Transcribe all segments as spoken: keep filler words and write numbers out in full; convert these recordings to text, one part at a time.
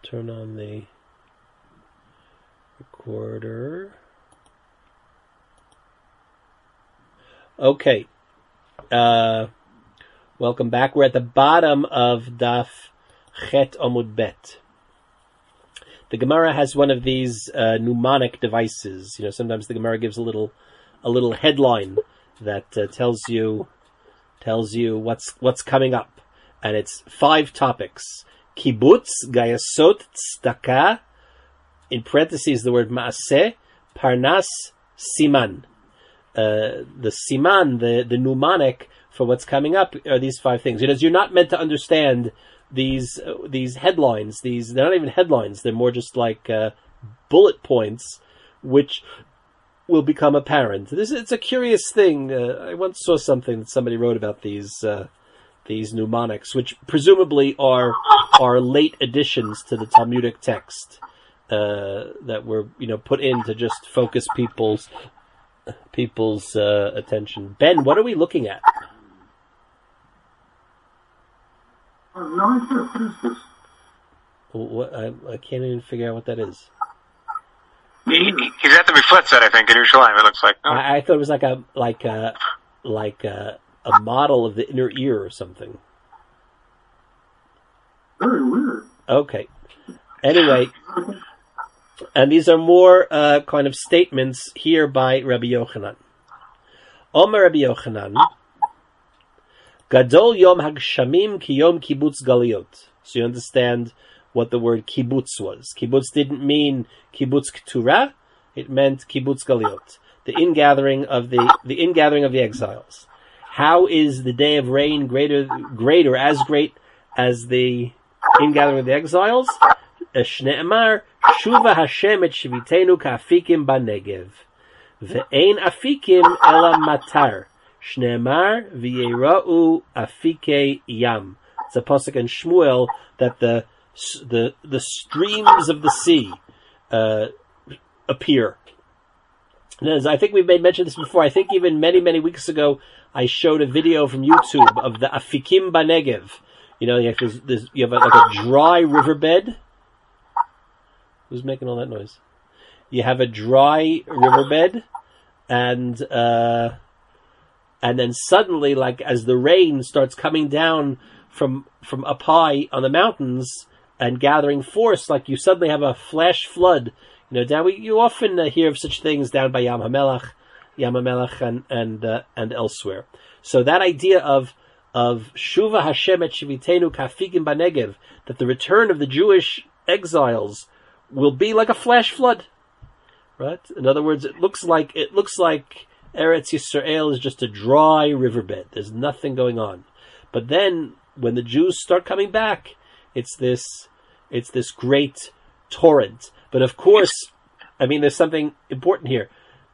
turn on the recorder. Okay. Uh, welcome back. We're at the bottom of Daf Chet Amud Bet. The Gemara has one of these uh, mnemonic devices. You know, sometimes the Gemara gives a little, a little headline that uh, tells you, tells you what's what's coming up, and it's five topics: kibbutz, gayasot, tzedakah, in parentheses the word maaseh, parnas, siman. Uh, the siman, the the mnemonic for what's coming up, are these five things. You know, you're not meant to understand these uh, these headlines. These they're not even headlines. They're more just like uh, bullet points, which will become apparent. This it's a curious thing. Uh, I once saw something that somebody wrote about these uh, these mnemonics, which presumably are are late additions to the Talmudic text uh, that were you know put in to just focus people's people's uh, attention. Ben, what are we looking at? No idea. What is this? What, I, I can't even figure out what that is. He, he's at the Mifletzet, I think, in Yerushalayim, it looks like. No? I, I thought it was like a like a like a, a model of the inner ear or something. Very weird. Okay. Anyway, and these are more uh, kind of statements here by Rabbi Yochanan. Omer Rabbi Yochanan, Gadol Yom Hagshamim Ki Yom Kibbutz Galiot. So you understand what the word kibbutz was. Kibbutz didn't mean kibbutz keturah; it meant kibbutz galiot, the ingathering of the the ingathering of the exiles. How is the day of rain greater, greater as great as the ingathering of the exiles? Shne'emar shuva Hashem et shivitenu ka'afikim ba'negev, ve'ein afikim ela matar. Shne'emar v'yera'u afike yam. It's a pasuk in Shmuel that the the the streams of the sea uh, appear. And as I think we've made mention of this before. I think even many many weeks ago I showed a video from YouTube of the afikim ba'negev. You know, you have, there's, there's, you have a, like a dry riverbed. Who's making all that noise? You have a dry riverbed, and uh, and then suddenly, like as the rain starts coming down from from up high on the mountains and gathering force, like you suddenly have a flash flood. You know, down we you often uh, hear of such things down by Yam HaMelech, Yam HaMelech, and and uh, and elsewhere. So that idea of of Shuva Hashem et Shivitenu Kafigim Banegev, that the return of the Jewish exiles will be like a flash flood, right? In other words, it looks like it looks like Eretz Yisrael is just a dry riverbed. There's nothing going on, but then when the Jews start coming back, it's this it's this great torrent. But of course, I mean, there's something important here.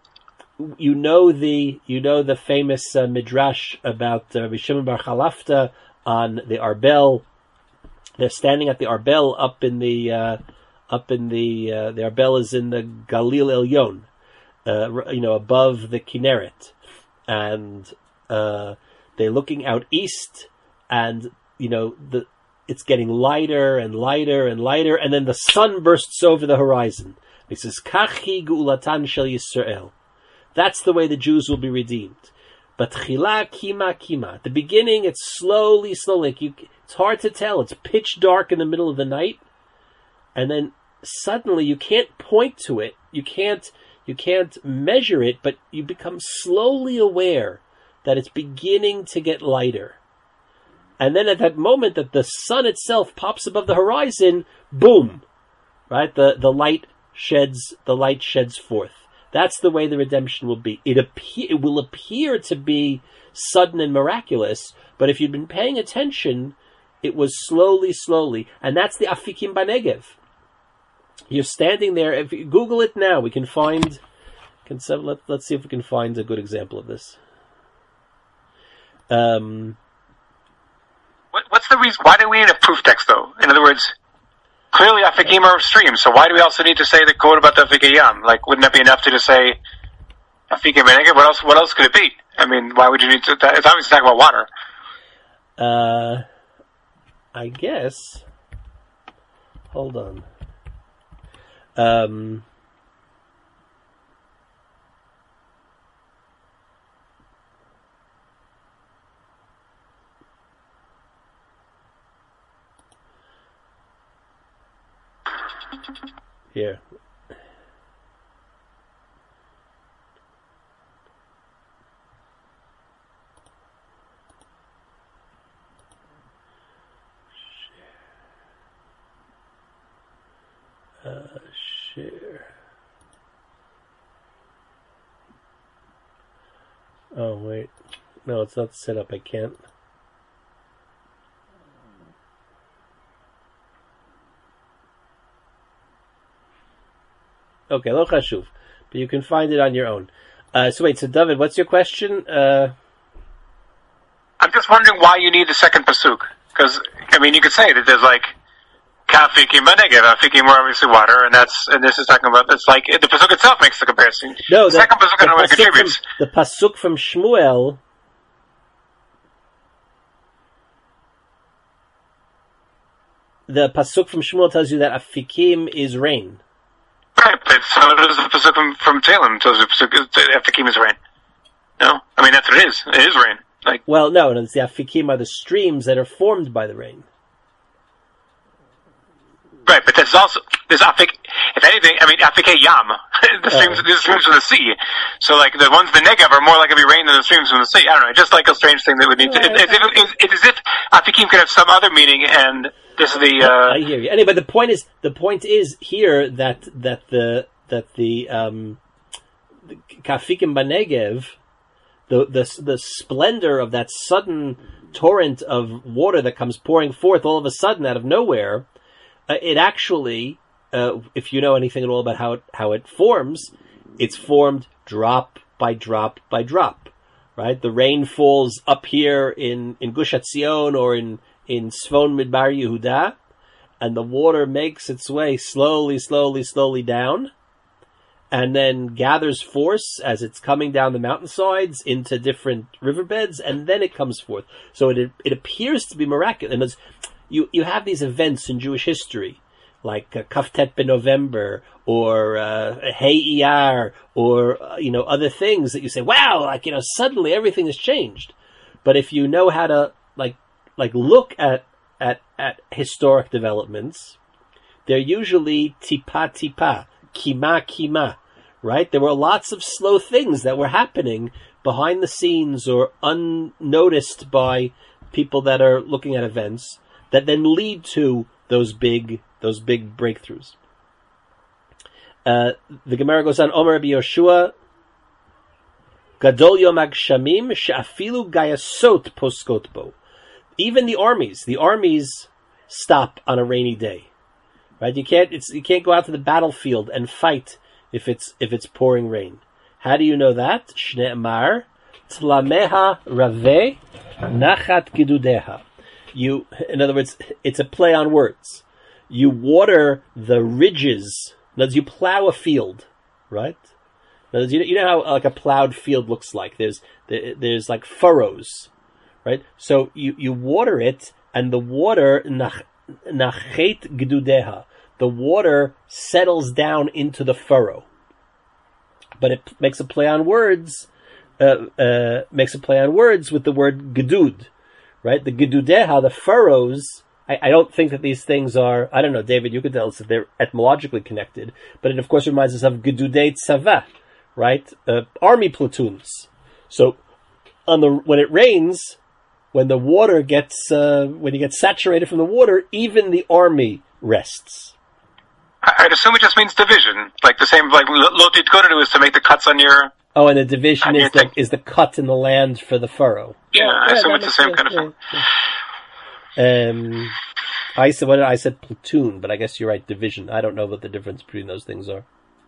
You know the you know the famous uh, midrash about uh, Rabbi Shimon bar Chalafta on the Arbel. They're standing at the Arbel up in the uh, up in the uh, the Arbel is in the Galil Elyon, uh, you know, above the Kinneret, and uh, they're looking out east, and you know the it's getting lighter and lighter and lighter, and then the sun bursts over the horizon. He says, "Kachi Geulatan Shel Yisrael." That's the way the Jews will be redeemed. But chila kima kima. At the beginning, it's slowly, slowly. Like you, it's hard to tell. It's pitch dark in the middle of the night, and then suddenly you can't point to it. You can't, you can't measure it, but you become slowly aware that it's beginning to get lighter. And then at that moment that the sun itself pops above the horizon, boom, right? The the light sheds, the light sheds forth. That's the way the redemption will be. It appear, it will appear to be sudden and miraculous, but if you've been paying attention, it was slowly, slowly, and that's the Afikim Banegev. You're standing there. If you Google it now, we can find. Can let, let's see if we can find a good example of this. Um, what, what's the reason? Why do we need a proof text, though? In other words, clearly Afikim are streams, so why do we also need to say the quote about the Afikei Yam? Like, wouldn't that be enough to just say Afikim Banegev? What else? What else could it be? I mean, why would you need to? It's obviously talking about water. Uh, I guess. hold on. Um, here. Uh, share. Oh, wait. No, it's not set up. I can't. Okay, lo chashuv. But you can find it on your own. Uh, so wait, so David, what's your question? Uh, I'm just wondering why you need the second pasuk. Because, I mean, you could say that there's like, Kafikim Banegev, Afikim are obviously water, and that's, and this is talking about, it's like, the pasuk itself makes the comparison. no, the, the second pasuk the I don't know what pasuk contributes. From, the pasuk from Shmuel, the pasuk from Shmuel tells you that Afikim is rain. Right, but so does the pasuk from, from Talem, tells you the pasuk, Afikim is rain. No? I mean, that's what it is. It is rain. Like, well, no, no, it's the Afikim are the streams that are formed by the rain. right, but there's also, there's Afik, if anything, I mean, Afike Yam, the streams, Oh. the streams from the sea. So, like, the ones in the Negev are more likely to be rain than the streams from the sea. I don't know, just like a strange thing that would need to, Yeah, it, it, it, it, it's as if Afikim could have some other meaning, and this is the, uh, I hear you. Anyway, the point is, the point is here that, that the, that the, um, the Kafikim Banegev, the, the, the splendor of that sudden torrent of water that comes pouring forth all of a sudden out of nowhere, uh, it actually, uh, if you know anything at all about how it, how it forms, it's formed drop by drop by drop, right? The rain falls up here in, in Gush Etzion or in, in Svon Midbar Yehuda, and the water makes its way slowly, slowly, slowly down, and then gathers force as it's coming down the mountainsides into different riverbeds, and then it comes forth. So it it appears to be miraculous. And it's, you you have these events in Jewish history, like uh, Kaftet B'November, or uh, Hey Iyar, or uh, you know, other things that you say, wow, like, you know, suddenly everything has changed. But if you know how to like like look at at at historic developments, they're usually tipa tipa, kima kima, right? There were lots of slow things that were happening behind the scenes or unnoticed by people that are looking at events that then lead to those big those big breakthroughs. Uh, the Gemara goes on, Omer Rabbi Yoshua, Gadol Yom HaGshamim she'afilu gayasot poskot bo. Even the armies, the armies stop on a rainy day, right? You can't, it's, you can't go out to the battlefield and fight if it's, if it's pouring rain. How do you know that? Shne'emar, tlameha rave, nachat gidudeha. You, in other words, it's a play on words. You water the ridges. In other words, you plow a field, right? In other words, you know, you know how like a plowed field looks like. There's, there, there's like furrows. Right, so you, you water it, and the water nach nachet gdudeha, the water settles down into the furrow. But it makes a play on words, uh, uh, makes a play on words with the word gedud, right? The gedudeha, the furrows. I, I don't think that these things are. I don't know, David. You could tell us that they're etymologically connected, but it of course reminds us of gedudei tzava, right? Uh, army platoons. So on the when it rains. When the water gets, uh, when you get saturated from the water, even the army rests. I'd assume it just means division. Like the same, like Lotit Kodadu is to make the cuts on your... Oh, and the division is the, thing. is the cut in the land for the furrow. Yeah, I Yeah, assume that it's the makes same sense. kind of thing. Yeah, yeah. Um, I said, what did I said platoon, but I guess you're right, division. I don't know what the difference between those things are.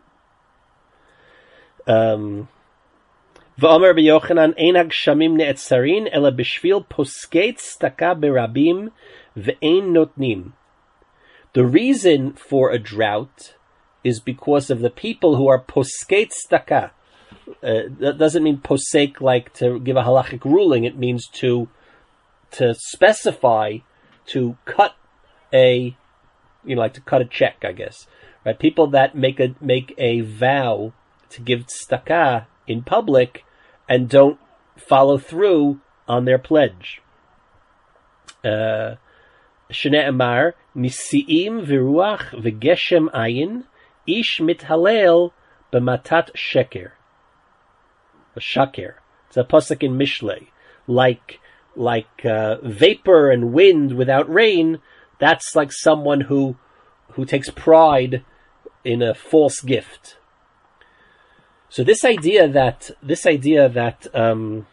Um... V'omer b'Yochanan ein hagshamim ne'etzarin ela b'shvil poskei tzedaka berabim ve'ein notnim. The reason for a drought is because of the people who are poskei tzedaka. Uh, that doesn't mean posek like to give a halachic ruling. It means to to specify, to cut a you know, like to cut a check, I guess, right? People that make a make a vow to give tzedakah in public and don't follow through on their pledge. Uh, Shne'emar nisiim v'ruach v'geshem ayin ish mithalel b'matat sheker. A shaker. It's a pasuk in Mishlei. Like like uh, vapor and wind without rain. That's like someone who who takes pride in a false gift. So this idea that this idea that um,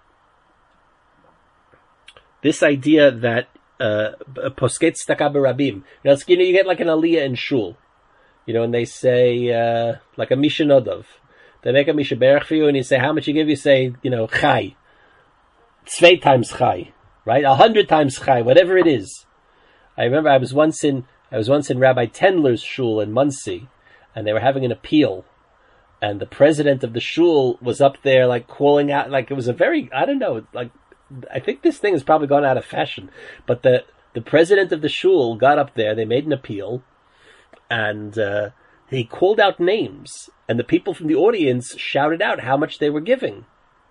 this idea that posket tzedakah berabim. You know, you get like an aliyah in shul, you know, and they say uh, like a misha nodov. They make a misha berach for you, and you say how much you give. You say, you know, chai, zwei times chai, right? A hundred times chai, whatever it is. I remember I was once in I was once in Rabbi Tendler's shul in Muncie, and they were having an appeal. And the president of the shul was up there, like, calling out, like, it was a very, I don't know, like, I think this thing has probably gone out of fashion. But the, the president of the shul got up there, they made an appeal, and uh, he called out names. And the people from the audience shouted out how much they were giving.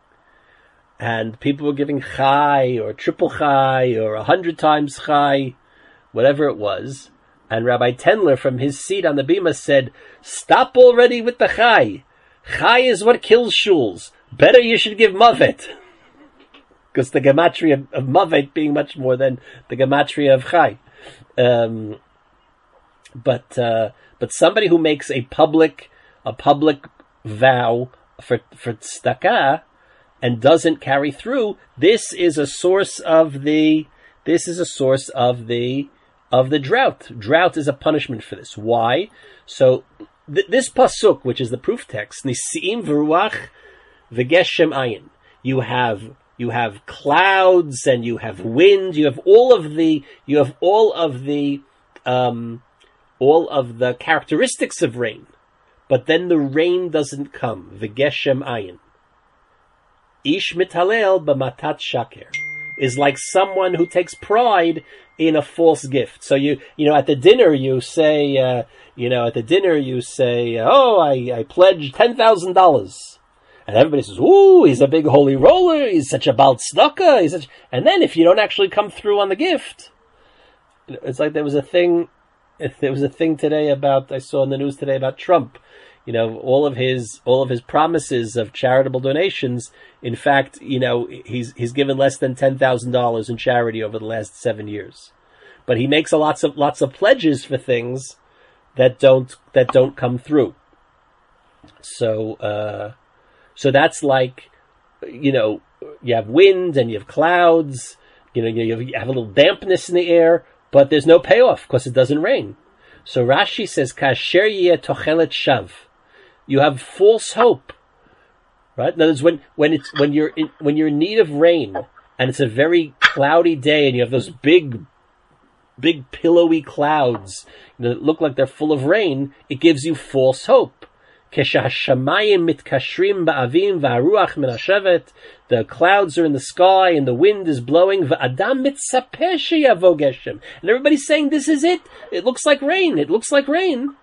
And people were giving chai, or triple chai, or a hundred times chai, whatever it was. And Rabbi Tendler from his seat on the bima said, "Stop already with the chai. Chai is what kills shuls. Better you should give mavet." Because the gematria of mavet being much more than the gematria of chai. Um, but, uh, but somebody who makes a public, a public vow for, for tzedakah and doesn't carry through, this is a source of the, this is a source of the, of the drought. Drought is a punishment for this. Why? So th- this pasuk, which is the proof text, nisiim v'ruach v'geshem ayin. You have you have clouds and you have wind. You have all of the you have all of the um, all of the characteristics of rain, but then the rain doesn't come. V'geshem ayin. Ish mithalel b'matat shaker is like someone who takes pride in a false gift. So you, you know, at the dinner you say, uh, you know, at the dinner you say, oh, I, I pledged ten thousand dollars. And everybody says, ooh, he's a big holy roller, he's such a bal tzedakah, he's such, and then if you don't actually come through on the gift, you know, it's like there was a thing, there was a thing today about, I saw in the news today about Trump. You know, all of his, all of his promises of charitable donations, in fact, you know, he's, he's given less than ten thousand dollars in charity over the last seven years. But he makes a lots of, lots of pledges for things that don't, that don't come through. So, uh, so that's like, you know, you have wind and you have clouds, you know, you have, you have a little dampness in the air, but there's no payoff because it doesn't rain. So Rashi says, Kasher yeh tochelet shav. You have false hope, right? In other words, when, when it's, when you're in, when you're in need of rain and it's a very cloudy day and you have those big, big pillowy clouds, you know, that look like they're full of rain, it gives you false hope. The clouds are in the sky and the wind is blowing. And everybody's saying, this is it. It looks like rain. It looks like rain.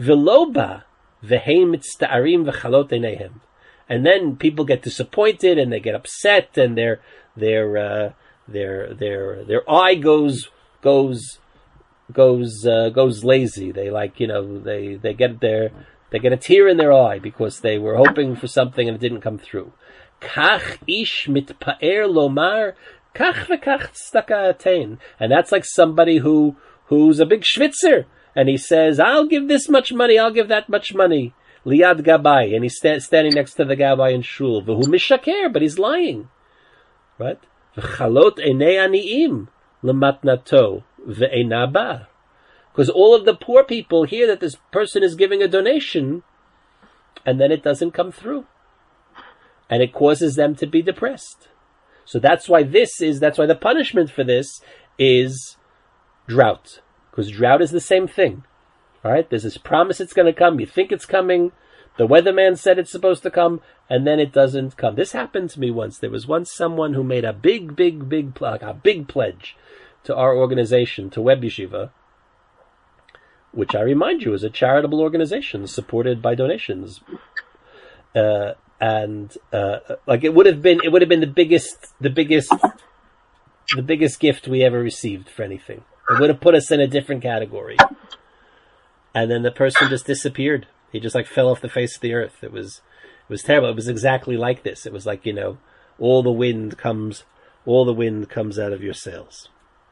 And then people get disappointed and they get upset and their their uh, their their their eye goes goes goes uh, goes lazy. They like you know they they get their they get a tear in their eye because they were hoping for something and it didn't come through. Kach ish mitpaer lomar kach v'kach tzedakah atein, and that's like somebody who who's a big schwitzer. And he says, I'll give this much money, I'll give that much money. Liad Gabai. And he's sta- standing next to the Gabai in Shul. V'hu mishaker, but he's lying. Right? V'chalot enei ani'im lematnato ve'ena ba. Because all of the poor people hear that this person is giving a donation, and then it doesn't come through. And it causes them to be depressed. So that's why this is, that's why the punishment for this is drought. Because drought is the same thing. All right? There's this promise it's going to come. You think it's coming. The weatherman said it's supposed to come. And then it doesn't come. This happened to me once. There was once someone who made a big, big, big, like a big pledge to our organization, to Web Yeshiva. which I remind you is a charitable organization supported by donations. Uh, and uh, like it would have been, it would have been the biggest, the biggest, the biggest gift we ever received for anything. It would have put us in a different category. And then the person just disappeared. He just like fell off the face of the earth. It was, it was terrible. It was exactly like this. It was like, you know, all the wind comes, all the wind comes out of your sails.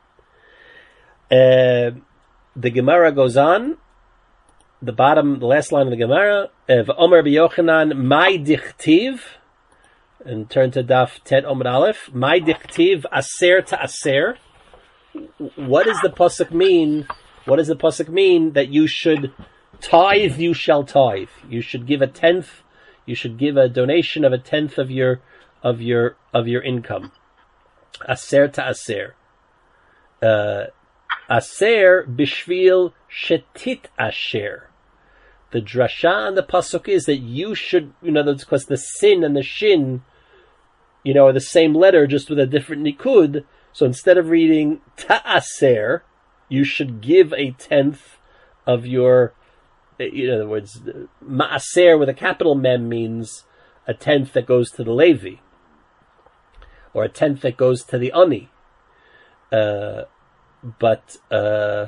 Uh, the Gemara goes on. The bottom, the last line of the Gemara, V'omer b'Yochanan, my dichtiv, and turn to Daf Tet Omar Aleph, my dichtiv aser to aser. What does the pasuk mean? What does the pasuk mean that you should tithe? You shall tithe. You should give a tenth. You should give a donation of a tenth of your of your of your income. Aser to aser. Uh, aser bishvil shetit asher. The drasha on the pasuk is that you should, you know, that's because the sin and the shin, you know, are the same letter, just with a different nikud. So instead of reading ta'aser, you should give a tenth of your, in other words, ma'aser with a capital mem means a tenth that goes to the Levi, or a tenth that goes to the Ani. Uh, but, uh,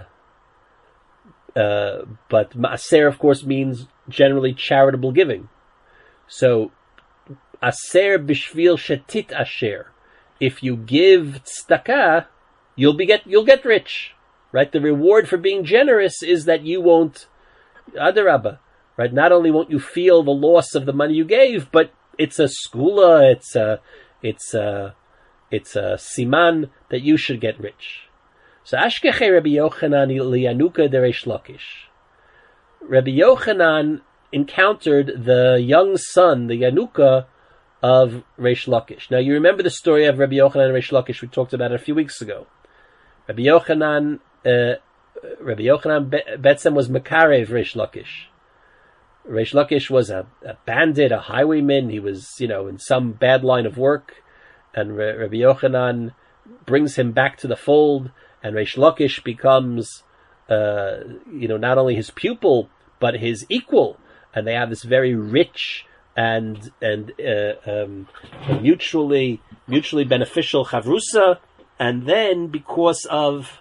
Uh, but Maaser, of course, means generally charitable giving. So, Aser bishvil shetit asher. If you give tzedakah, you'll be get you'll get rich, right? The reward for being generous is that you won't, adarabba, right? Not only won't you feel the loss of the money you gave, but it's a skula, it's a, it's a, it's a siman that you should get rich. So Ashkeche Rabbi Yochanan liyanuka de Reish Lakish. Rabbi Yochanan encountered the young son, the Yanuka of Reish Lakish. Now you remember the story of Rabbi Yochanan and Reish Lakish. We talked about it a few weeks ago. Rabbi Yochanan, uh, Rabbi Yochanan Betzem was Makarev Reish Lakish. Reish Lakish was a, a bandit, a highwayman. He was, you know, in some bad line of work, and Rabbi Yochanan brings him back to the fold. And Reish Lakish becomes, uh, you know, not only his pupil, but his equal. And they have this very rich and and uh, um, mutually mutually beneficial chavrusa. And then, because of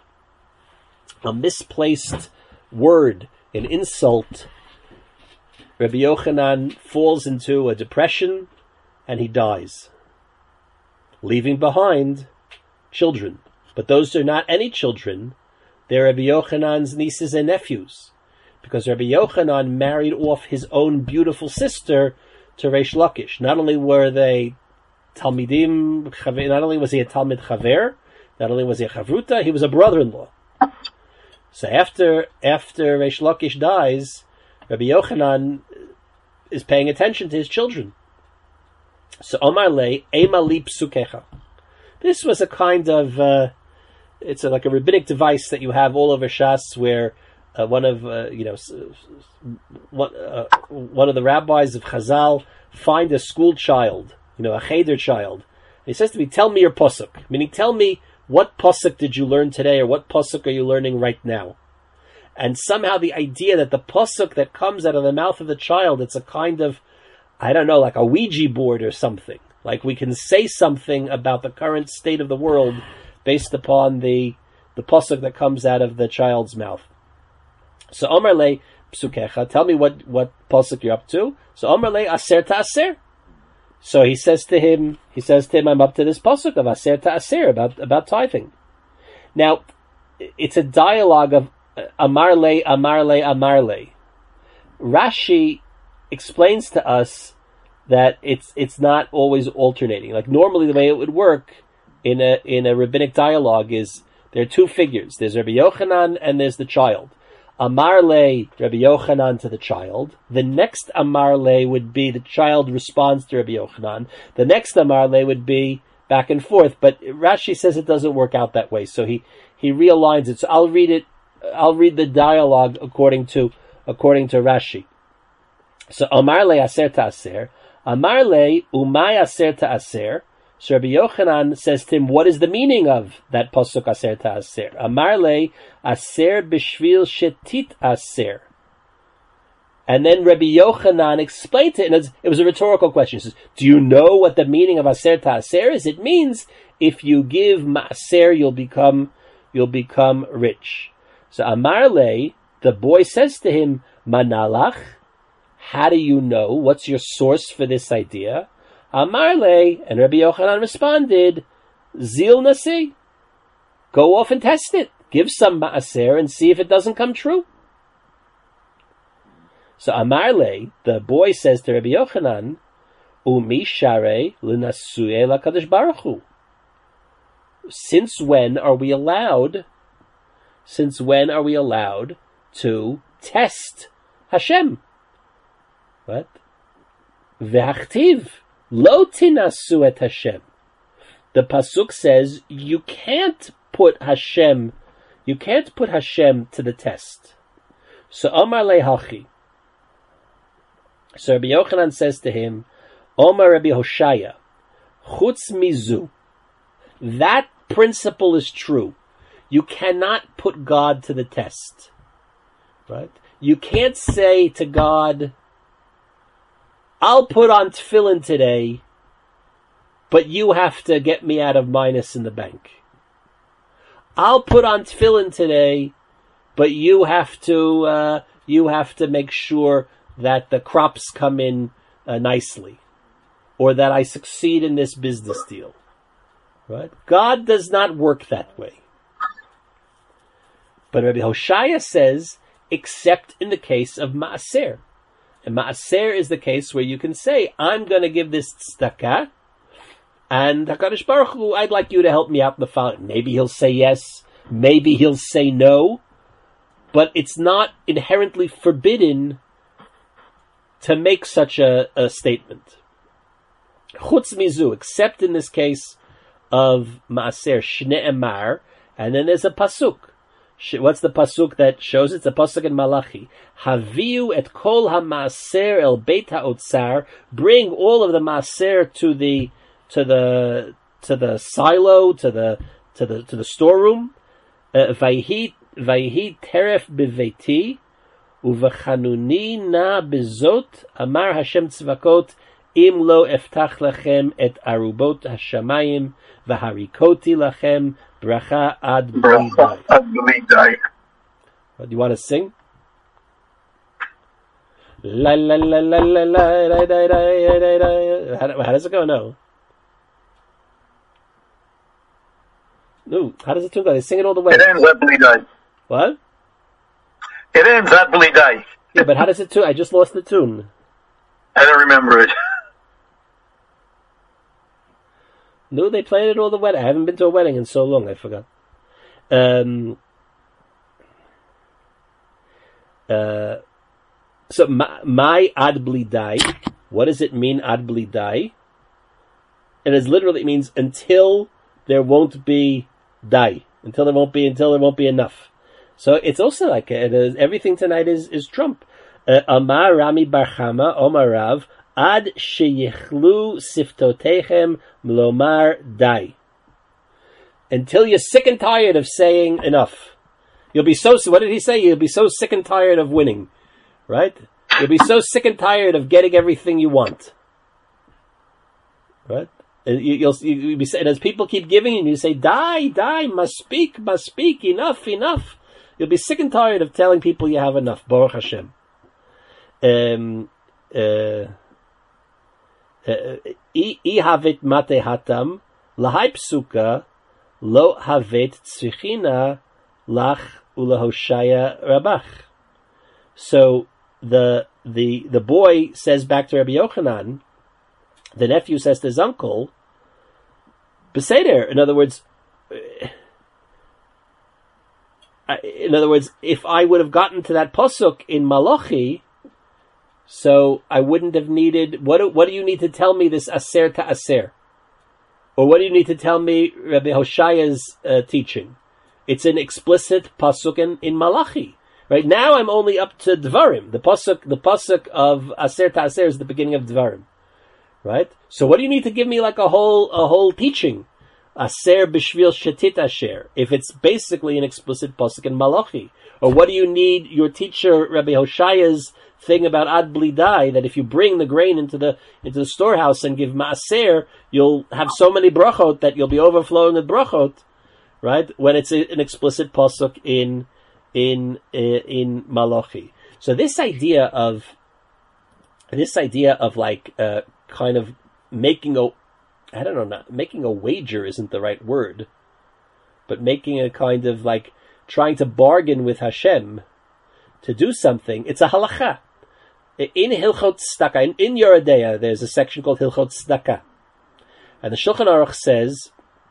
a misplaced word, an insult, Rabbi Yochanan falls into a depression and he dies, leaving behind children. But those are not any children. They're Rabbi Yochanan's nieces and nephews. Because Rabbi Yochanan married off his own beautiful sister to Reish Lakish. Not only were they Talmidim, not only was he a Talmid Chaver, not only was he a Chavruta, he was a brother-in-law. So after after Reish Lakish dies, Rabbi Yochanan is paying attention to his children. So Omar Le, Ema li psukecha. This was a kind of... Uh, It's a, like a rabbinic device that you have all over Shas, where uh, one of uh, you know one, uh, one of the rabbis of Chazal find a school child, you know, a cheder child. And he says to me, "Tell me your pasuk," meaning, "Tell me what pasuk did you learn today, or what pasuk are you learning right now?" And somehow the idea that the pasuk that comes out of the mouth of the child, it's a kind of, I don't know, like a Ouija board or something. Like we can say something about the current state of the world based upon the the pasuk that comes out of the child's mouth. So Omar Le psukecha, tell me what, what pasuk you're up to. So Omar Le aser ta aser. So he says to him, he says to him, I'm up to this pasuk of aser ta aser, about, about tithing. Now, it's a dialogue of Amar Le, Amar Le, Amar Le. Rashi explains to us that it's it's not always alternating. Like normally the way it would work in a in a rabbinic dialogue is there are two figures. There's Rabbi Yochanan and there's the child. Amar Le, Rabbi Yochanan to the child. The next Amar Le would be the child responds to Rabbi Yochanan. The next Amar Le would be back and forth. But Rashi says it doesn't work out that way, so he, he realigns it. So I'll read it. I'll read the dialogue according to according to Rashi. So Amar Le aser ta aser. Amar Le umay aser ta aser. So Rabbi Yochanan says to him, what is the meaning of that pasuk aser ta'aser? Amar le aser b'shvil shetit aser. And then Rabbi Yochanan explained it, and it was a rhetorical question. He says, do you know what the meaning of aser ta'aser is? It means if you give ma'aser, you'll become, you'll become rich. So Amar le, the boy says to him, Manalach, how do you know? What's your source for this idea? Amar le, and Rabbi Yochanan responded, Zil nasi, go off and test it. Give some ma'aser and see if it doesn't come true. So Amar le, the boy says to Rabbi Yochanan, Umi share l'nasuye l'kadosh baruch hu. Since when are we allowed? Since when are we allowed to test Hashem? What? Ve'achtiv lo tinasu et Hashem. The pasuk says you can't put Hashem, you can't put Hashem to the test. So Omar lehachi. So Rabbi Yochanan says to him, Omar Rabbi Hoshaya, chutz mizu. That principle is true. You cannot put God to the test. Right? You can't say to God, I'll put on tefillin today, but you have to get me out of minus in the bank. I'll put on tefillin today, but you have to uh, you have to make sure that the crops come in uh, nicely, or that I succeed in this business deal. Right? God does not work that way. But Rabbi Hoshaya says, except in the case of Ma'aser. And Ma'aser is the case where you can say, I'm going to give this tzedakah, and HaKadosh Baruch Hu, I'd like you to help me out in the following. Maybe he'll say yes, maybe he'll say no, but it's not inherently forbidden to make such a, a statement. Chutz mizu, except in this case of Ma'aser Shne'emar, and then there's a pasuk. What's the pasuk that shows it? It's a pasuk in Malachi. Haviu et kol ha-ma'aser el beit ha'otzar. Bring all of the ma'aser to the to the to the silo, to the to the to the storeroom. Vayhi vayhi teref beveiti uvechanuni na bezot amar Hashem tzvakot im lo eftach lachem et arubot hashamayim v'harikoti lachem bracha ad bli dai. Do you want to sing? La la la la la la la la la la. How does it go? No. No. How does it go? They sing it all the way. It ends at bli dai. What? It ends at bli dai. Yeah, but how does it tune? I just lost the tune. I don't remember it. No, they played it all the wedding. I haven't been to a wedding in so long, I forgot. Um, uh, so, my, my ad bli dai, what does it mean, ad bli dai? It is literally, it means until there won't be dai. Until there won't be, until there won't be enough. So it's also like, it is, everything tonight is, is Trump. Uh, Amar Rami Bar Chama, Omar Rav, Ad sheyichlu siftotechem mlomar dai. Until you're sick and tired of saying enough. You'll be so, what did he say? You'll be so sick and tired of winning. Right? You'll be so sick and tired of getting everything you want. Right? And you, you'll, you'll be, and as people keep giving and you say, die, die, must speak, must speak, enough, enough. You'll be sick and tired of telling people you have enough. Baruch Hashem. Um, uh, I havit mate hatam lahai psuka lo havet tzrichina lach ulahoshaya rabach. So the the the boy says back to Rabbi Yochanan, the nephew says to his uncle, Beseder. In other words, in other words, if I would have gotten to that pasuk in Malachi, so I wouldn't have needed, what do, what do you need to tell me this aser to aser? Or what do you need to tell me Rabbi Hoshaya's uh, teaching? It's an explicit pasuk in, in Malachi. Right now I'm only up to Dvarim. The pasuk, the pasuk of aser to aser is the beginning of Dvarim. right? So what do you need to give me like a whole a whole teaching? Aser b'shvil shetit asher, if it's basically an explicit pasuk in Malachi. Or what do you need your teacher Rabbi Hoshaya's thing about ad blidai, that if you bring the grain into the into the storehouse and give maaser, you'll have so many brachot that you'll be overflowing with brachot, right? When it's an explicit pasuk in in in Malachi. So this idea of this idea of like uh, kind of making a I don't know, not making a wager isn't the right word, but making a kind of like trying to bargain with Hashem to do something. It's a halacha. In Hilchot Tzedakah, in, in Yoreh De'ah, there's a section called Hilchot Tzedakah. And the Shulchan Aruch says,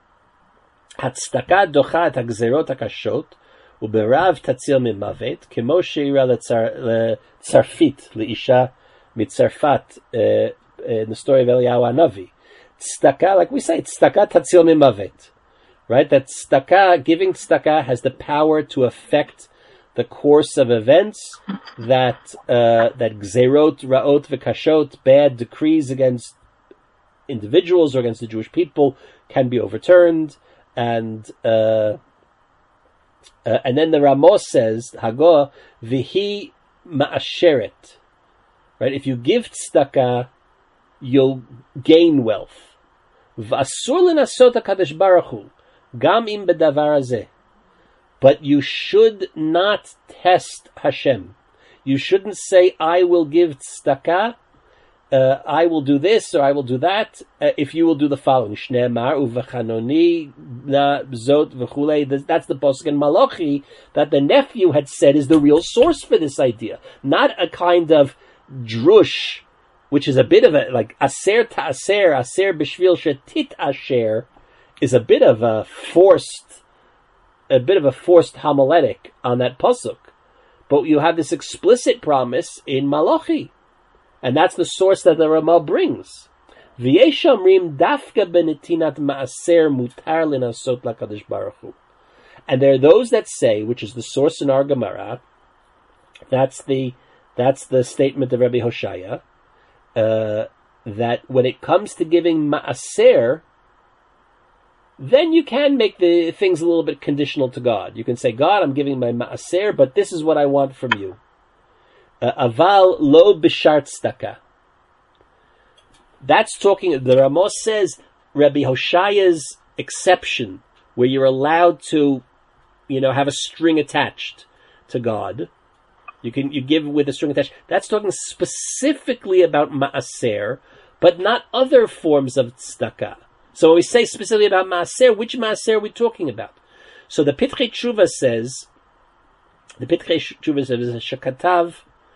Hatzedakah docha et hagzerot hakashot, uberav tatzil mimavet, kemo sheira letzarfit, leisha mitzarfat, in the story of Eliyahu Hanavi. Tzedakah, like we say, tzedakah tatzil mimavet. Right? That tzedakah, giving tzedakah has the power to affect the course of events, that uh, that gzerot, ra'ot, v'kashot, bad decrees against individuals or against the Jewish people can be overturned. And uh, uh, and then the Ramos says, Hagoh, v'hi ma'asheret. Right? If you give tzedakah, you'll gain wealth. V'asur l'nasot HaKadosh Baruch Hu, gam im bedavar hazeh. But you should not test Hashem. You shouldn't say, I will give tzedakah, uh, I will do this or I will do that, uh, if you will do the following. Shne'emar uvechanoni na zot v'chulei. That's the pasuk in Malachi that the nephew had said is the real source for this idea. Not a kind of drush, which is a bit of a, like, aser ta'aser, aser b'shvil shetit asher, is a bit of a forced a bit of a forced homiletic on that pasuk. But you have this explicit promise in Malachi. And that's the source that the Ramah brings. V'yesh omrim dafka b'netinat ma'aser mutar linasot lakadosh baruch hu. And there are those that say, which is the source in our Gemara, that's the that's the statement of Rabbi Hoshaya, uh, that when it comes to giving ma'aser, then you can make the things a little bit conditional to God. You can say, God, I'm giving my ma'aser, but this is what I want from you. Uh, aval lo b'shar tzedakah. That's talking, the Ramos says, Rabbi Hoshaya's exception, where you're allowed to, you know, have a string attached to God. You can, you give with a string attached. That's talking specifically about ma'aser, but not other forms of tzedakah. So when we say specifically about Maaser, which Maaser are we talking about? So the Pitkei Tshuva says, the Pitkei Tshuva says, Shekatav,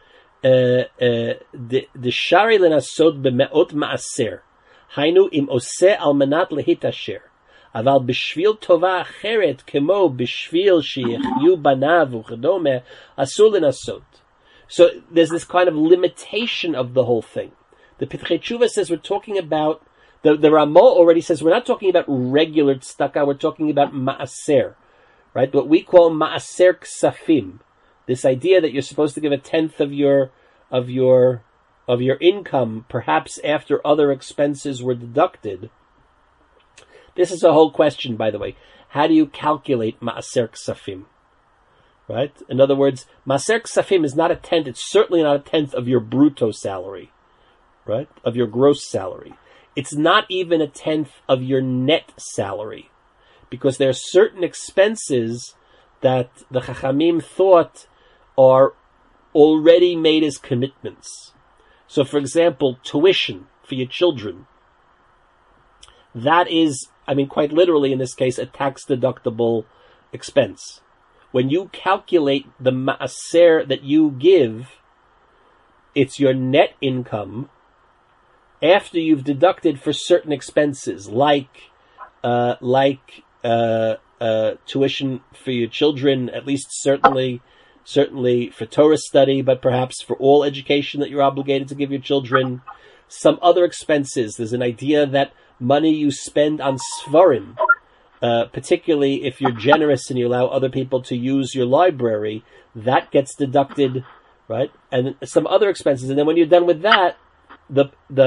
the Shari lenasod b'me'ot Maaser, Hainu im oseh al manat lehit asher, aval b'shvil tova acheret kemo b'shvil sheyichyu banav u'chadome asur lenasod. So there's this kind of limitation of the whole thing. The Pitkei Tshuva says we're talking about The, the Ramah already says we're not talking about regular tzedakah, we're talking about ma'aser, right? What we call ma'aser ksafim. This idea that you're supposed to give a tenth of your, of your, of your income, perhaps after other expenses were deducted. This is a whole question, by the way. How do you calculate ma'aser ksafim? Right? In other words, ma'aser ksafim is not a tenth, it's certainly not a tenth of your brutto salary, right? Of your gross salary. It's not even a tenth of your net salary, because there are certain expenses that the Chachamim thought are already made as commitments. So, for example, tuition for your children. That is, I mean, quite literally in this case, a tax-deductible expense. When you calculate the ma'aser that you give, it's your net income after you've deducted for certain expenses, like uh, like uh, uh, tuition for your children, at least certainly certainly for Torah study, but perhaps for all education that you're obligated to give your children. Some other expenses. There's an idea that money you spend on svarim, uh, particularly if you're generous and you allow other people to use your library, that gets deducted, right? And some other expenses. And then when you're done with that, the the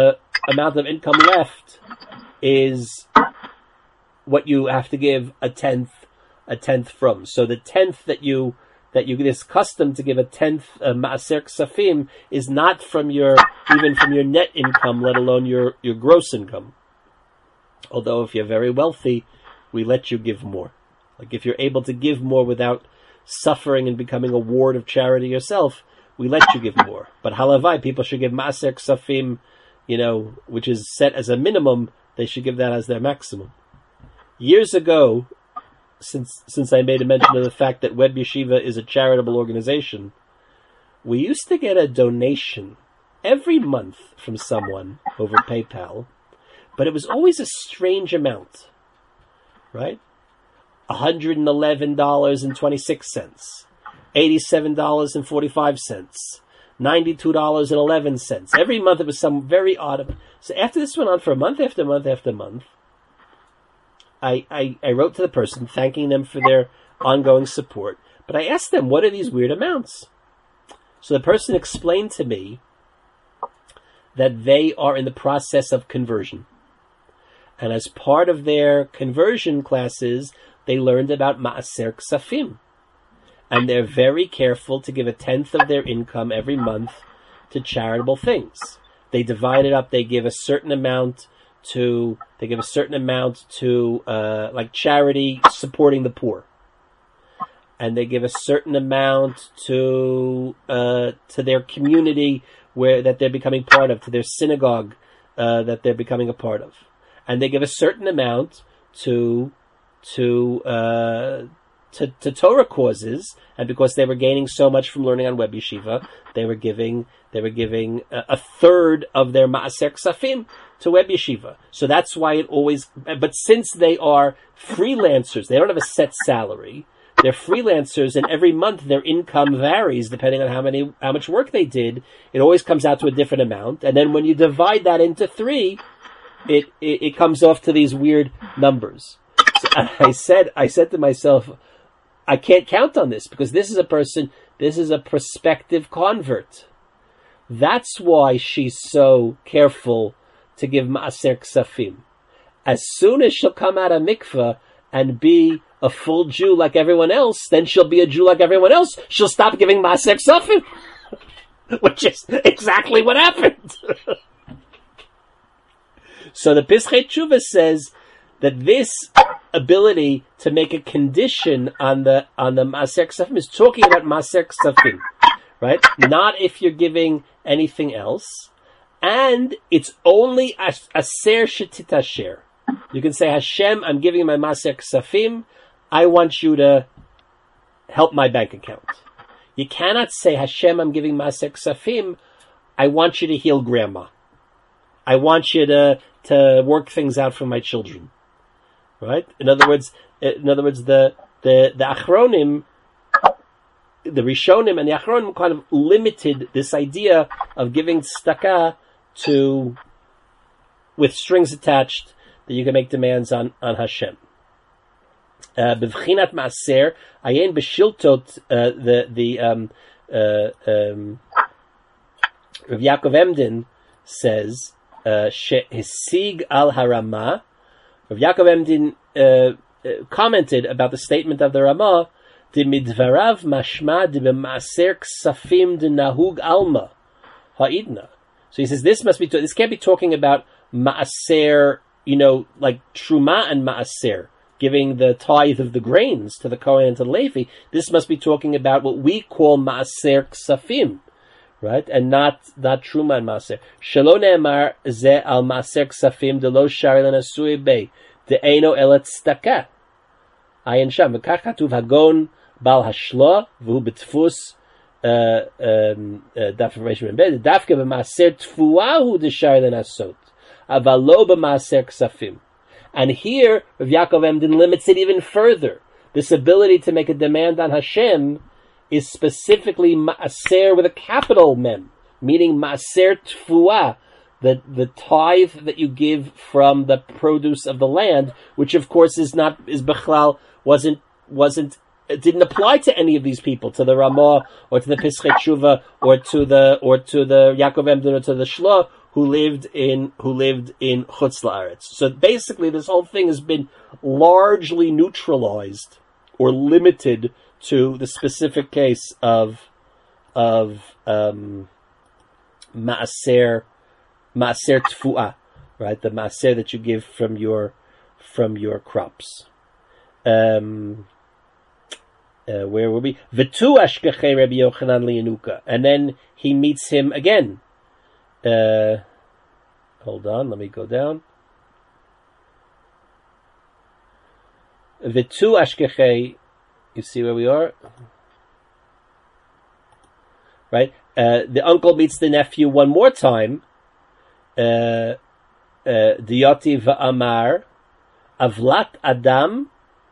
amount of income left is what you have to give a tenth, a tenth from. So the tenth that you that you get this custom to give a tenth uh, maaser ksafim is not from your even from your net income, let alone your your gross income. Although if you're very wealthy, we let you give more. Like if you're able to give more without suffering and becoming a ward of charity yourself, we let you give more. But halavai, people should give maaser ksafim, you know, which is set as a minimum. They should give that as their maximum. Years ago, since since I made a mention of the fact that Web Yeshiva is a charitable organization, we used to get a donation every month from someone over PayPal, but it was always a strange amount, right? one hundred eleven dollars and twenty-six cents, eighty-seven dollars and forty-five cents, ninety-two dollars and eleven cents. Every month it was some very odd. So after this went on for a month after month after month, I, I, I wrote to the person thanking them for their ongoing support, but I asked them, what are these weird amounts? So the person explained to me that they are in the process of conversion. And as part of their conversion classes, they learned about Maaser Ksafim. And they're very careful to give a tenth of their income every month to charitable things. They divide it up, they give a certain amount to they give a certain amount to uh, like charity supporting the poor, and they give a certain amount to uh, to their community where that they're becoming part of, to their synagogue uh, that they're becoming a part of, and they give a certain amount to to uh, to, to Torah causes, and because they were gaining so much from learning on Web Yeshiva, they were giving they were giving a, a third of their Maaser Ksafim to Web Yeshiva. So that's why it always, but since they are freelancers, they don't have a set salary, they're freelancers, and every month their income varies depending on how many, how much work they did. It always comes out to a different amount. And then when you divide that into three, it, it, it comes off to these weird numbers. So I said, I said to myself, I can't count on this because this is a person, this is a prospective convert. That's why she's so careful to give Maaser Ksafim. As soon as she'll come out of mikveh and be a full Jew like everyone else, then she'll be a Jew like everyone else. She'll stop giving Maaser Ksafim, which is exactly what happened. So the Pischei Tshuva says that this ability to make a condition on the on the Maaser Ksafim is talking about Maaser Ksafim, right? Not if you're giving anything else. And it's only aser shetitasher. You can say, Hashem, I'm giving my Maaser Ksafim. I want you to help my bank account. You cannot say, Hashem, I'm giving Maaser Ksafim. I want you to heal grandma. I want you to to work things out for my children. Right? In other words, in other words, the the the Achronim, the Rishonim and the Achronim kind of limited this idea of giving tzedakah to, with strings attached, that you can make demands on, on Hashem. B'vchinat Maaser, ayin b'shiltot, the, the, um, uh, um, Rav Yaakov Emden says, she'hisig al harama. Rav Yaakov Emden, uh, uh, commented about the statement of the Ramah, de midvarav mashma de b'maaser ksafim de nahug alma ha'idna. So he says this must be, this can't be talking about maaser, you know, like truma and maaser, giving the tithe of the grains to the Kohen and to the Levi. This must be talking about what we call maaser ksafim, right? And not, not truma and maaser. Shelo ne'emar ze al maaser ksafim de lo shari l'nasui bei, de eino elet tzedakah. Ayin sham, v'kach katuv hagon bal hashlo, v'hu b'tfus, daf information embedded. Dafke b'maaser tfuahu d'shari l'nasot, aval lo b'maaser ksafim. And here, Rav Yaakov Emden limits it even further. This ability to make a demand on Hashem is specifically maaser with a capital mem, meaning maaser tfuah, the the tithe that you give from the produce of the land, which of course is not is bechlal wasn't wasn't it didn't apply to any of these people, to the Ramah or to the Pischei Tshuva or to the or to the Yaakov Emden or to the Shlo, who lived in who lived in Chutz La'aretz. So basically, this whole thing has been largely neutralized or limited to the specific case of of um, maaser maaser tfuah, right? The maaser that you give from your from your crops. Um, uh, where were we? V'tu ashkechei Rabbi Yochanan liyanuka, and then he meets him again. Uh, hold on, let me go down. V'tu ashkechei. You see where we are, right? Uh, the uncle meets the nephew one more time. Diyati uh, uh, va'amar avlat adam.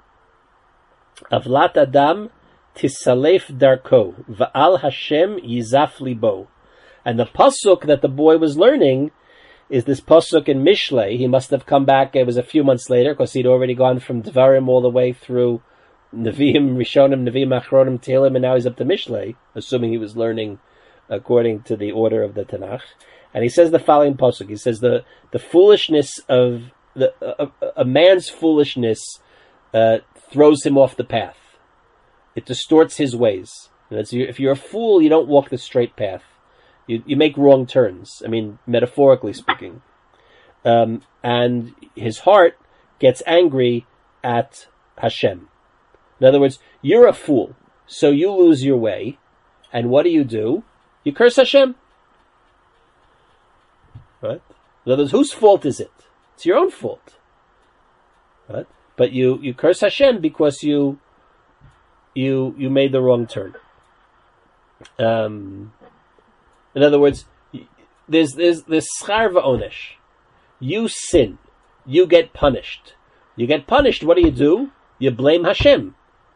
Avlat Adam tisalef darko va'al Hashem yizaf libo, and the pasuk that the boy was learning is this pasuk in Mishlei. He must have come back. It was a few months later because he'd already gone from Devarim all the way through Nevi'im, Rishonim, Nevi'im, Achronim, Tehillim, and now he's up to Mishlei, assuming he was learning according to the order of the Tanakh. And he says the following pasuk. He says the the foolishness of the a, a man's foolishness. Uh, throws him off the path. It distorts his ways. If you're a fool, you don't walk the straight path. You you make wrong turns. I mean, metaphorically speaking. Um, and his heart gets angry at Hashem. In other words, you're a fool, so you lose your way. And what do you do? You curse Hashem. Right? In other words, whose fault is it? It's your own fault. Right? But you, you curse Hashem because you you you made the wrong turn. Um, in other words, there's there's this schar va'onesh. You sin, you get punished. You get punished. What do you do? You blame Hashem.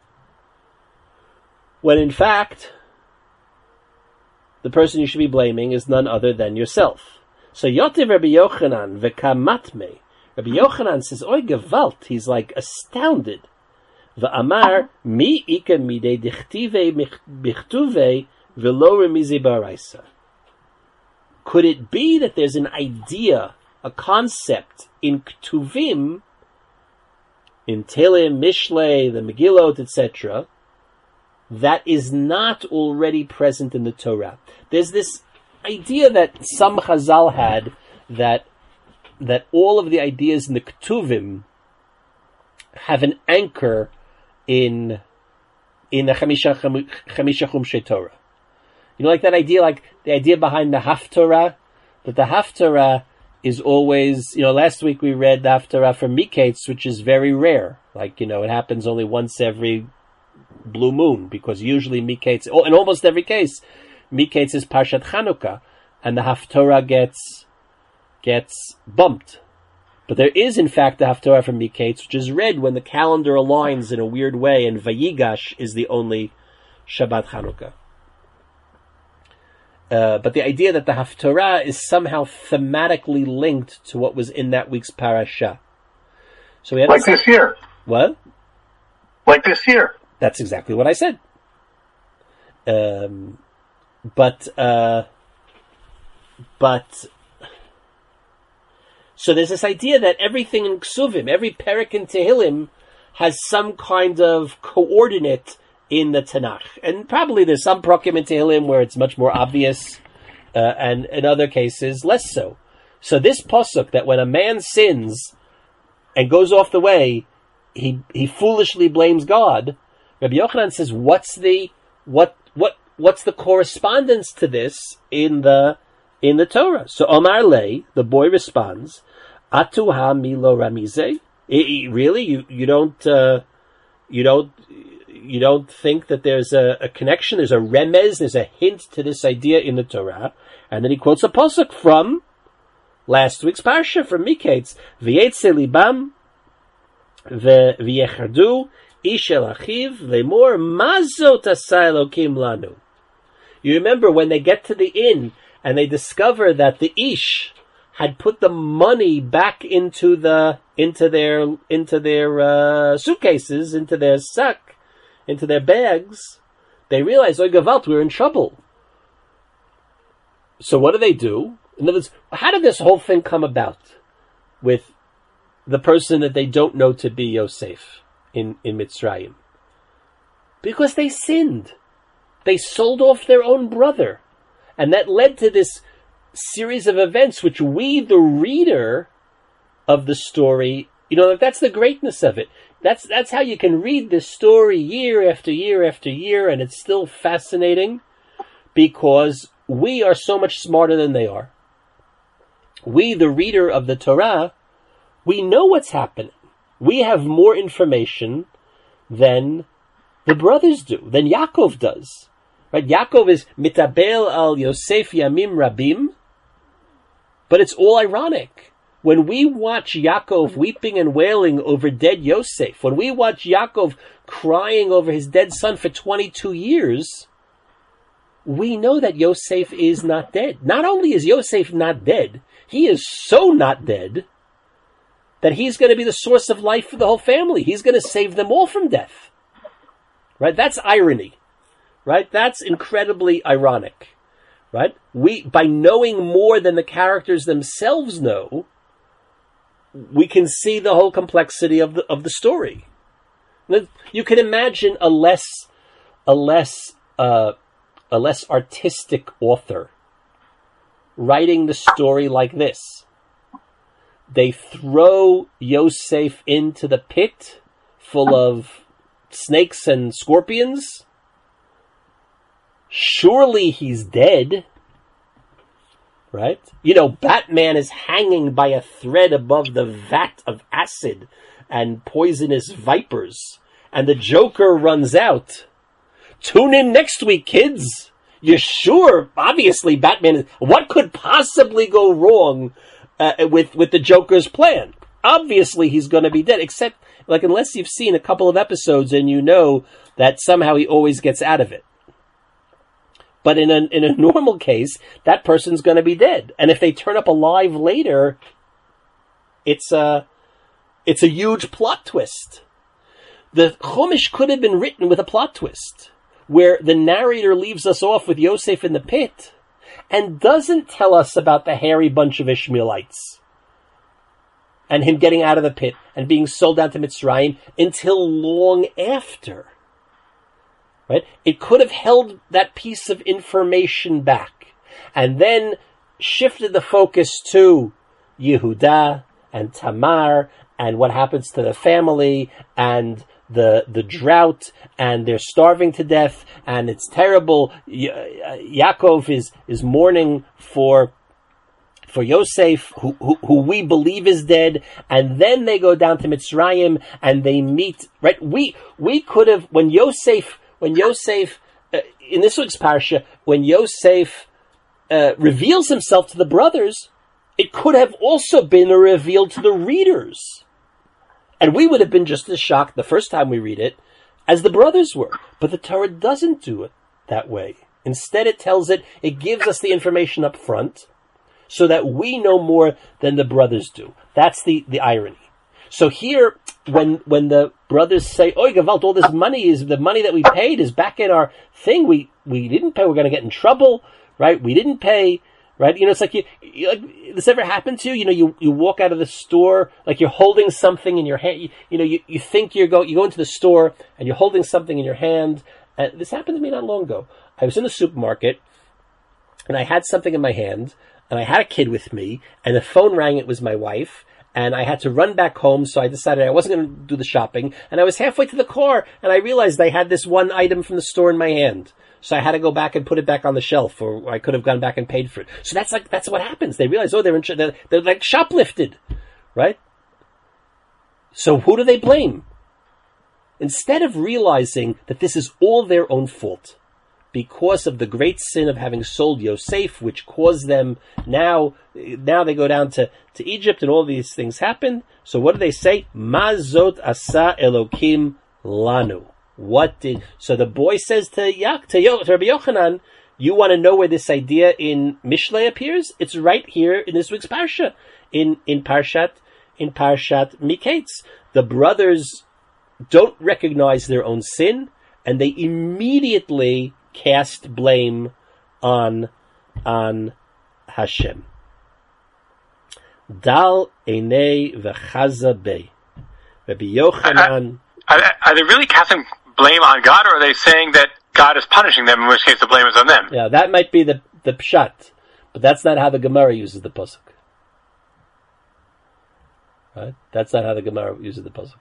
When in fact, the person you should be blaming is none other than yourself. So Yotiv Rabbi Yochanan v'kamatme. Rabbi Yochanan says, "Oy gewalt." He's like astounded. V'amar mi ika midei dichtive bichtuve v'lo remize baraisa. Could it be that there's an idea, a concept in Ktuvim, in Tehillim, Mishlei, the Megillot, et cetera, that is not already present in the Torah? There's this idea that some Chazal had that that all of the ideas in the Ketuvim have an anchor in in the Chamisha Chamisha Chumshei Torah. You know, like that idea, like the idea behind the Haftorah, that the Haftorah is always, you know, last week we read the Haftorah from Miketz, which is very rare. Like, you know, it happens only once every blue moon, because usually Miketz, in almost every case, Miketz is Parshat Chanukah, and the Haftorah gets gets bumped. But there is, in fact, the Haftorah from Miketz, which is read when the calendar aligns in a weird way, and Vayigash is the only Shabbat Chanukah. Uh, but the idea that the Haftorah is somehow thematically linked to what was in that week's parasha. So we had like this year. What? Like this year. That's exactly what I said. Um, but, uh, but, so there's this idea that everything in Ksuvim, every Perek in Tehillim, has some kind of coordinate in the Tanakh. And probably there's some Prakim in Tehillim where it's much more obvious, uh, and in other cases, less so. So this Pasuk, that when a man sins and goes off the way, he, he foolishly blames God, Rabbi Yochanan says, what's the, what, what, what's the correspondence to this in the, in the Torah? So Omar Lei, the boy responds, Atuha milo ramize? Really? You, you don't, uh, you don't, you don't think that there's a, a connection, there's a remez, there's a hint to this idea in the Torah? And then he quotes a pasuk from last week's parsha, from Miketz, V'yetze libam, v'yechardu, ish el achiv, lemor, mazot asa Elokim lanu. You remember when they get to the inn, and they discover that the ish had put the money back into the, into their, into their, uh, suitcases, into their sack, into their bags, they realize, oy gevalt, we're in trouble. So what do they do? In other words, how did this whole thing come about with the person that they don't know to be Yosef in, in Mitzrayim? Because they sinned. They sold off their own brother. And that led to this series of events which we, the reader of the story, you know, that's the greatness of it. That's that's how you can read this story year after year after year, and it's still fascinating because we are so much smarter than they are. We, the reader of the Torah, we know what's happening. We have more information than the brothers do, than Yaakov does. Right? Yaakov is mitabel al Yosef yamim rabim, but it's all ironic. When we watch Yaakov weeping and wailing over dead Yosef, when we watch Yaakov crying over his dead son for twenty-two years, we know that Yosef is not dead. Not only is Yosef not dead, he is so not dead that he's going to be the source of life for the whole family. He's going to save them all from death. Right? That's irony. Right? That's incredibly ironic. Right? We, by knowing more than the characters themselves know, we can see the whole complexity of the of the story. You can imagine a less a less uh, a less artistic author writing the story like this. They throw Yosef into the pit full of snakes and scorpions. Surely he's dead. Right? You know, Batman is hanging by a thread above the vat of acid and poisonous vipers. And the Joker runs out. Tune in next week, kids. You're sure? Obviously, Batman is... What could possibly go wrong uh, with, with the Joker's plan? Obviously, he's going to be dead. Except, like, unless you've seen a couple of episodes and you know that somehow he always gets out of it. But in a in a normal case, that person's going to be dead. And if they turn up alive later, it's a it's a huge plot twist. The Chumash could have been written with a plot twist, where the narrator leaves us off with Yosef in the pit and doesn't tell us about the hairy bunch of Ishmaelites and him getting out of the pit and being sold down to Mitzrayim until long after. Right? It could have held that piece of information back and then shifted the focus to Yehuda and Tamar and what happens to the family and the the drought and they're starving to death and it's terrible. Ya- Yaakov is, is mourning for for Yosef, who, who who we believe is dead, and then they go down to Mitzrayim and they meet. Right? We we could have when Yosef. When Yosef, uh, in this week's parsha, when Yosef uh, reveals himself to the brothers, it could have also been a reveal to the readers. And we would have been just as shocked the first time we read it as the brothers were. But the Torah doesn't do it that way. Instead, it tells it, it gives us the information up front so that we know more than the brothers do. That's the, the irony. So here, when when the brothers say, "Oy, Gevalt, all this money is the money that we paid is back in our thing. We we didn't pay. We're going to get in trouble, right? We didn't pay, right? You know, it's like you, you like this ever happened to you? You know, you, you walk out of the store like you're holding something in your hand. You, you know, you, you think you're go you go into the store and you're holding something in your hand. Uh, this happened to me not long ago. I was in the supermarket and I had something in my hand and I had a kid with me and the phone rang. It was my wife. And I had to run back home, so I decided I wasn't going to do the shopping. And I was halfway to the car, and I realized I had this one item from the store in my hand. So I had to go back and put it back on the shelf, or I could have gone back and paid for it. So that's like that's what happens. They realize, oh, they're in, they're, they're like shoplifted, right? So who do they blame? Instead of realizing that this is all their own fault, because of the great sin of having sold Yosef, which caused them now, now they go down to, to Egypt and all these things happen. So what do they say? Mazot asa Elokim lanu. What did, so the boy says to Yak, to, Yo, to Rabbi Yochanan, you want to know where this idea in Mishlei appears? It's right here in this week's Parsha. In, in Parshat, in Parshat Miketz. The brothers don't recognize their own sin and they immediately cast blame on on Hashem. Dal Einei V'chaza Bei. Rabbi Yochanan. Are, are they really casting blame on God, or are they saying that God is punishing them, in which case the blame is on them? Yeah, that might be the, the pshat, but that's not how the Gemara uses the pasuk. Right? That's not how the Gemara uses the pasuk.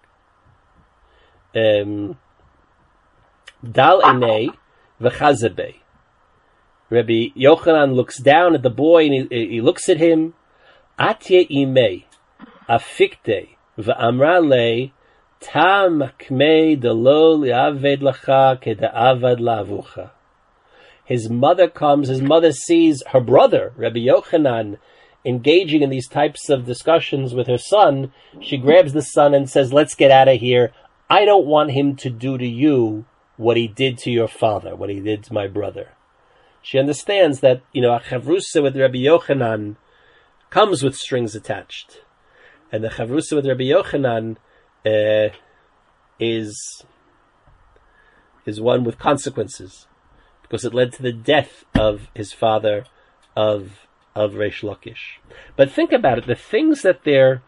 Um, Dal Einei V'chaza Bei. Rabbi Yochanan looks down at the boy and he, he looks at him. Atye imei afikte v'amra le ta makmei delo li'aved lacha keda'avad la'avucha. His mother comes, his mother sees her brother, Rabbi Yochanan, engaging in these types of discussions with her son. She grabs the son and says, let's get out of here. I don't want him to do to you what he did to your father, what he did to my brother. She understands that, you know, a chavrusa with Rabbi Yochanan comes with strings attached. And the chavrusa with Rabbi Yochanan uh, is, is one with consequences, because it led to the death of his father, of, of Reish Lakish. But think about it, the things that they're...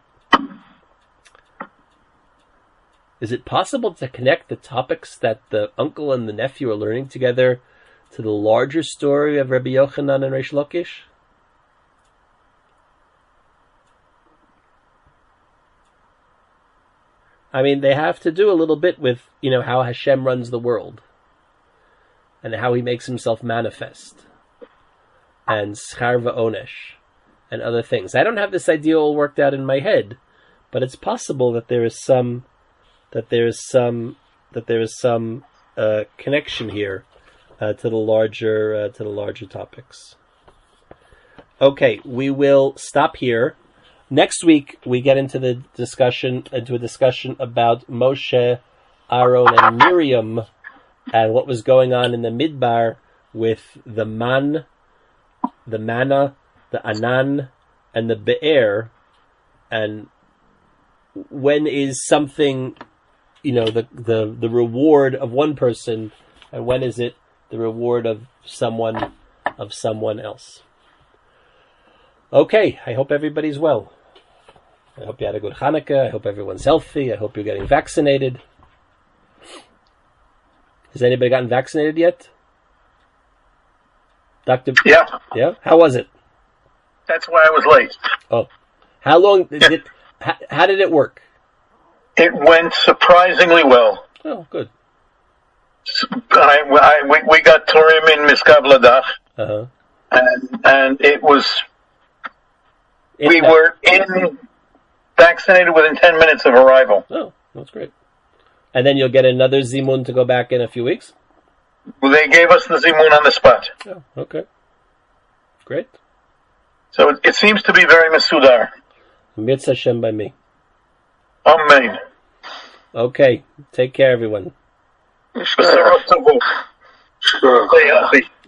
Is it possible to connect the topics that the uncle and the nephew are learning together to the larger story of Rabbi Yochanan and Reish Lakish? I mean, they have to do a little bit with, you know, how Hashem runs the world and how he makes himself manifest, and schar v'onesh and other things. I don't have this idea all worked out in my head, but it's possible that there is some that there is some that there is some uh, connection here uh, to the larger uh, to the larger topics. Okay, we will stop here. Next week we get into the discussion into a discussion about Moshe, Aaron, and Miriam, and what was going on in the Midbar with the man, the manna, the anan, and the be'er, and when is something, you know, the, the, the reward of one person, and when is it the reward of someone, of someone else. Okay, I hope everybody's well. I hope you had a good Hanukkah. I hope everyone's healthy. I hope you're getting vaccinated. Has anybody gotten vaccinated yet? Doctor Yeah. Yeah? How was it? That's why I was late. Oh. How long did it, how, how did it work? It went surprisingly well. Oh, good. I, I, we, we got Turim in Miskabladach, Uh-huh. and, and it was, It's we not- were in, vaccinated within ten minutes of arrival. Oh, that's great. And then you'll get another Zimun to go back in a few weeks? They gave us the Zimun on the spot. Oh, okay. Great. So it, it seems to be very Masudar. Mitzvah Hashem by me. Amen. Okay. Take care, everyone. Sure.